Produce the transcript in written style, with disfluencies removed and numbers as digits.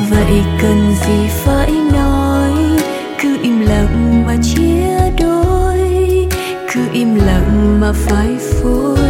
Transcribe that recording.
vậy cần gì phải nói, cứ im lặng mà chia đôi, cứ im lặng mà phai phôi.